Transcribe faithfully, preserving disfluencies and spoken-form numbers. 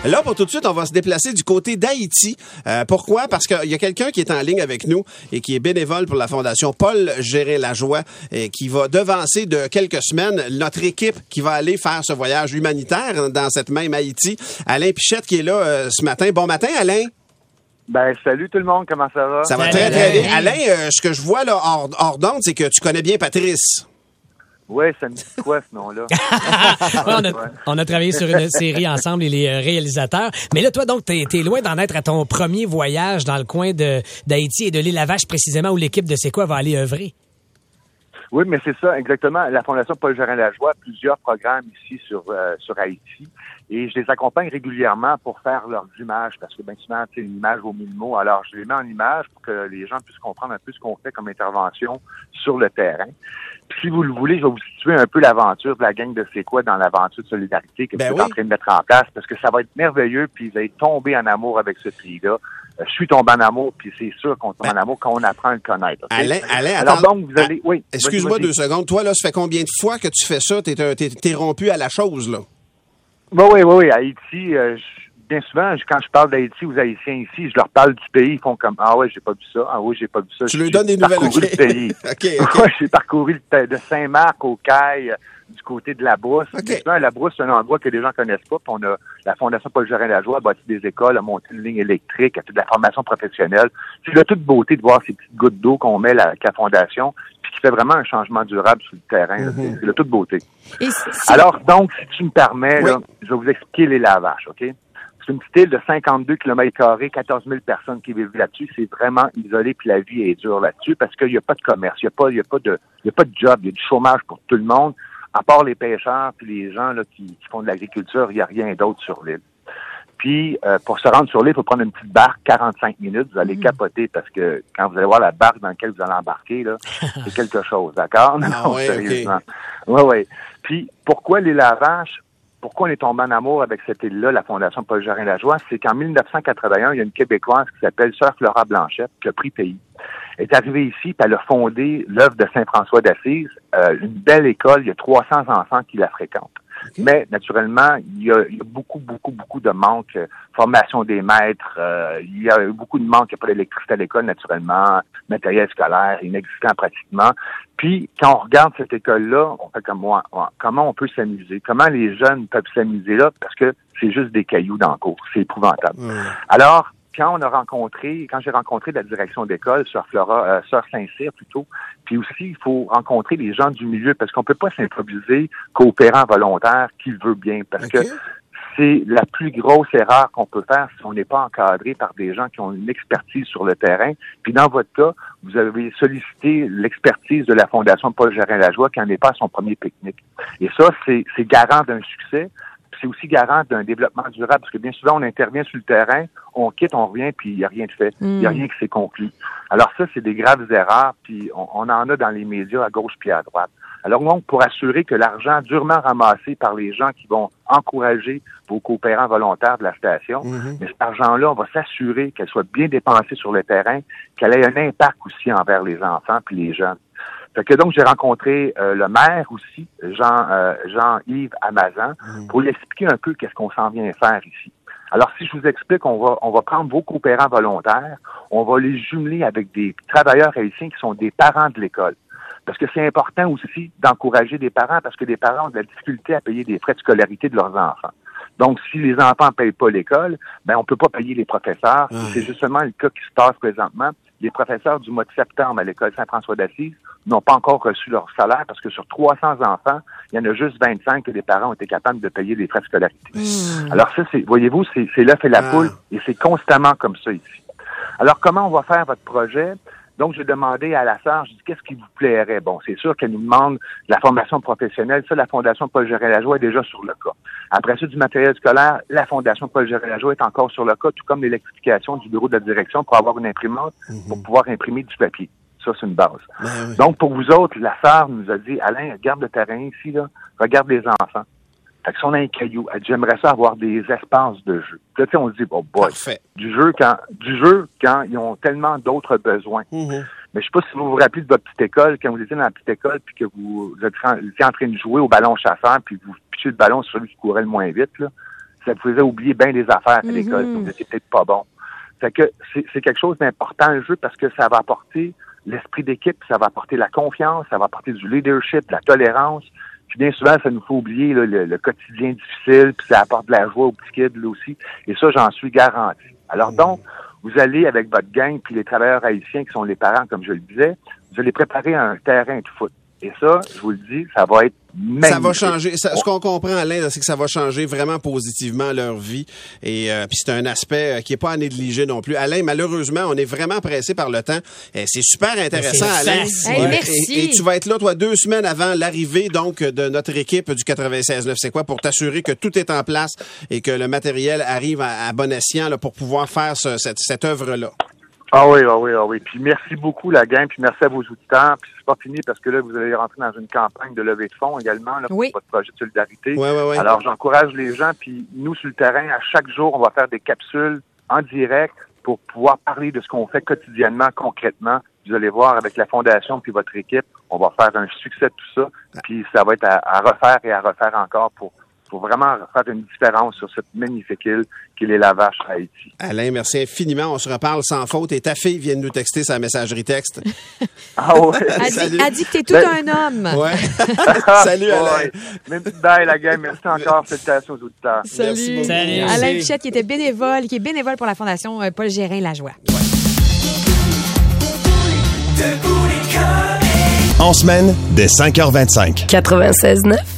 Là, pour tout de suite, on va se déplacer du côté d'Haïti. Euh, pourquoi? Parce qu'il y a quelqu'un qui est en ligne avec nous et qui est bénévole pour la Fondation Paul Gérin-Lajoie et qui va devancer de quelques semaines notre équipe qui va aller faire ce voyage humanitaire dans cette même Haïti. Alain Pichette qui est là euh, ce matin. Bon matin, Alain. Ben, salut tout le monde, comment ça va? Ça va très, très bien. Alain, euh, ce que je vois là hors, hors d'onde, c'est que tu connais bien Patrice. Oui, ça me dit quoi, ce nom-là? ouais, on, a, on a travaillé sur une série ensemble, et les réalisateurs. Mais là, toi, donc, t'es, t'es loin d'en être à ton premier voyage dans le coin de, d'Haïti et de l'île Lavache, précisément, où l'équipe de C'est quoi va aller œuvrer. Oui, mais c'est ça, exactement. La Fondation Paul Gérin-Lajoie a plusieurs programmes ici sur euh, sur Haïti. Et je les accompagne régulièrement pour faire leurs images, parce que bien souvent, c'est une image vaut mille mots. Alors, je les mets en image pour que les gens puissent comprendre un peu ce qu'on fait comme intervention sur le terrain. Puis, si vous le voulez, je vais vous situer un peu l'aventure de la gang de C'est quoi dans l'aventure de solidarité que ben vous oui. êtes en train de mettre en place, parce que ça va être merveilleux, puis vous allez tomber en amour avec ce pays-là. Je suis tombé en amour, puis c'est sûr qu'on tombe ben, en amour quand on apprend à le connaître. Okay? Alain, Alain, Alors attends, donc, vous allez... Oui. Excuse-moi deux secondes. Toi, là, ça fait combien de fois que tu fais ça? T'es, t'es, t'es rompu à la chose, là? Oui, oui, oui, oui. Haïti, euh, je, bien souvent, je, quand je parle d'Haïti aux Haïtiens ici, je leur parle du pays, ils font comme « Ah ouais, j'ai pas vu ça. Ah oui, j'ai pas vu ça. » Tu leur donnes des nouvelles, OK. Le pays. OK, OK. Ouais, j'ai parcouru le, de Saint-Marc au Caille, du côté de la Brousse. Okay. Souvent, la Brousse, c'est un endroit que les gens connaissent pas. Puis on a la Fondation Paul Gérin-Lajoie a bâti des écoles, a monté une ligne électrique, a fait de la formation professionnelle. C'est de toute beauté de voir ces petites gouttes d'eau qu'on met avec la Fondation, puis qui fait vraiment un changement durable sur le terrain. Mm-hmm. C'est de toute beauté. Et si... Alors, donc, si tu me permets, oui. là, je vais vous expliquer les lavages, OK? C'est une petite île de cinquante-deux kilomètres carrés, quatorze mille personnes qui vivent là-dessus. C'est vraiment isolé, puis la vie est dure là-dessus parce qu'il n'y a pas de commerce, il n'y a pas, il y a pas de, il y a pas de job, il y a du chômage pour tout le monde. À part les pêcheurs puis les gens là qui, qui font de l'agriculture, il n'y a rien d'autre sur l'île. Puis, euh, pour se rendre sur l'île, il faut prendre une petite barque, quarante-cinq minutes. Vous allez mmh. capoter parce que quand vous allez voir la barque dans laquelle vous allez embarquer, là, c'est quelque chose, d'accord? Ah, non, ouais, sérieusement. Okay. Oui, oui. Puis, pourquoi les lavages? Pourquoi on est tombé en amour avec cette île-là, la Fondation Paul Gérin-Lajoie? C'est qu'en dix-neuf cent quatre-vingt-un, il y a une Québécoise qui s'appelle Sœur Flora Blanchette qui a pris pays. Elle est arrivée ici, puis elle a fondé l'œuvre de Saint-François d'Assise, euh, une belle école. Il y a trois cents enfants qui la fréquentent. Okay. Mais, naturellement, il y, a, il y a beaucoup, beaucoup, beaucoup de manque. Euh, formation des maîtres, euh, il y a beaucoup de manque. Il n'y a pas d'électricité à l'école, naturellement. Matériel scolaire, inexistant pratiquement. Puis, quand on regarde cette école-là, on fait comme moi, comment on peut s'amuser? Comment les jeunes peuvent s'amuser là? Parce que c'est juste des cailloux dans le cours. C'est épouvantable. Mmh. Alors, quand on a rencontré, quand j'ai rencontré la direction d'école, Sœur Flora, euh, Sœur Saint-Cyr plutôt, puis aussi, il faut rencontrer les gens du milieu parce qu'on peut pas s'improviser coopérant volontaire qui veut bien parce okay. que c'est la plus grosse erreur qu'on peut faire si on n'est pas encadré par des gens qui ont une expertise sur le terrain. Puis dans votre cas, vous avez sollicité l'expertise de la Fondation Paul Gérin-Lajoie qui n'en est pas à son premier pique-nique. Et ça, c'est, c'est garant d'un succès. C'est aussi garant d'un développement durable, parce que bien souvent, on intervient sur le terrain, on quitte, on revient, puis il n'y a rien de fait. Il mm. n'y a rien qui s'est conclu. Alors ça, c'est des graves erreurs, puis on, on en a dans les médias à gauche puis à droite. Alors donc, pour assurer que l'argent durement ramassé par les gens qui vont encourager vos coopérants volontaires de la station, mm-hmm. mais cet argent-là, on va s'assurer qu'elle soit bien dépensée sur le terrain, qu'elle ait un impact aussi envers les enfants puis les jeunes. Fait que donc, j'ai rencontré euh, le maire aussi, Jean, euh, Jean-Yves Amazan, mmh. pour lui expliquer un peu qu'est-ce qu'on s'en vient faire ici. Alors, si je vous explique, on va, on va prendre vos coopérants volontaires, on va les jumeler avec des travailleurs haïtiens qui sont des parents de l'école. Parce que c'est important aussi d'encourager des parents, parce que les parents ont de la difficulté à payer des frais de scolarité de leurs enfants. Donc, si les enfants ne payent pas l'école, ben on peut pas payer les professeurs. Mmh. C'est justement le cas qui se passe présentement. Les professeurs du mois de septembre à l'école Saint-François d'Assise n'ont pas encore reçu leur salaire parce que sur trois cents enfants, il y en a juste vingt-cinq que les parents ont été capables de payer les frais de scolarité. Mmh. Alors ça, c'est, voyez-vous, c'est, c'est l'œuf et la poule ah. et c'est constamment comme ça ici. Alors, comment on va faire votre projet? Donc, j'ai demandé à la sœur, je dis, qu'est-ce qui vous plairait? Bon, c'est sûr qu'elle nous demande la formation professionnelle. Ça, la Fondation Paul Gérin-Lajoie est déjà sur le cas. Après ça, du matériel scolaire, la Fondation Paul Gérin-Lajoie est encore sur le cas, tout comme l'électrification du bureau de la direction pour avoir une imprimante, mm-hmm. pour pouvoir imprimer du papier. Ça, c'est une base. Ben oui. Donc, pour vous autres, la sœur nous a dit, Alain, regarde le terrain ici, là, regarde les enfants. Fait que si on a un caillou, elle dit, j'aimerais ça avoir des espaces de jeu. Puis là, tu sais, on se dit, bon, boy, Parfait. du jeu quand, du jeu quand ils ont tellement d'autres besoins. Mm-hmm. Mais je sais pas si vous vous rappelez de votre petite école, quand vous étiez dans la petite école, puis que vous, vous êtes en, en train de jouer au ballon chasseur, puis vous pitchez le ballon sur celui qui courait le moins vite, là. ça vous faisait oublier bien des affaires à mm-hmm. l'école, vous n'étiez peut-être pas bon. Fait que c'est, c'est quelque chose d'important, le jeu, parce que ça va apporter l'esprit d'équipe, ça va apporter la confiance, ça va apporter du leadership, de la tolérance. Puis bien souvent, ça nous fait oublier là, le, le quotidien difficile, puis ça apporte de la joie aux petits kids là aussi. Et ça, j'en suis garanti. Alors donc, vous allez avec votre gang, puis les travailleurs haïtiens qui sont les parents, comme je le disais, vous allez préparer un terrain de foot. Et ça, je vous le dis, ça va être magnifique. Ça va changer. Ça, ce qu'on comprend, Alain, c'est que ça va changer vraiment positivement leur vie. Et euh, puis c'est un aspect euh, qui est pas à négliger non plus. Alain, malheureusement, on est vraiment pressé par le temps. Et c'est super intéressant, c'est Alain. Hey, ouais. Merci. Et, et tu vas être là, toi, deux semaines avant l'arrivée donc de notre équipe du quatre-vingt-seize neuf. C'est quoi pour t'assurer que tout est en place et que le matériel arrive à, à bon escient là, pour pouvoir faire ce, cette, cette œuvre-là. Ah oui, ah oui, ah oui. Puis merci beaucoup, la gang, puis merci à vos auditeurs. Puis c'est pas fini parce que là, vous allez rentrer dans une campagne de levée de fonds également là, pour oui. votre projet de solidarité. Ouais, ouais, ouais. Alors, j'encourage les gens, puis nous, sur le terrain, à chaque jour, on va faire des capsules en direct pour pouvoir parler de ce qu'on fait quotidiennement, concrètement. Vous allez voir, avec la Fondation puis votre équipe, on va faire un succès de tout ça. Puis ça va être à, à refaire et à refaire encore pour pour vraiment faire une différence sur cette magnifique île qui est les Lavaches à Haïti. Alain, merci infiniment. On se reparle sans faute. Et ta fille vient de nous texter sa messagerie texte. Ah ouais. Elle dit, elle dit que t'es tout ben... un homme. Ouais. Salut, Alain. Ouais. Même petite bye, la gang. Merci encore. Félicitations aux auditeurs. Salut. Merci Salut. Alain Pichette, qui était bénévole, qui est bénévole pour la Fondation Paul Gérin-Lajoie. Ouais. En semaine, dès cinq heures vingt-cinq. quatre-vingt-seize neuf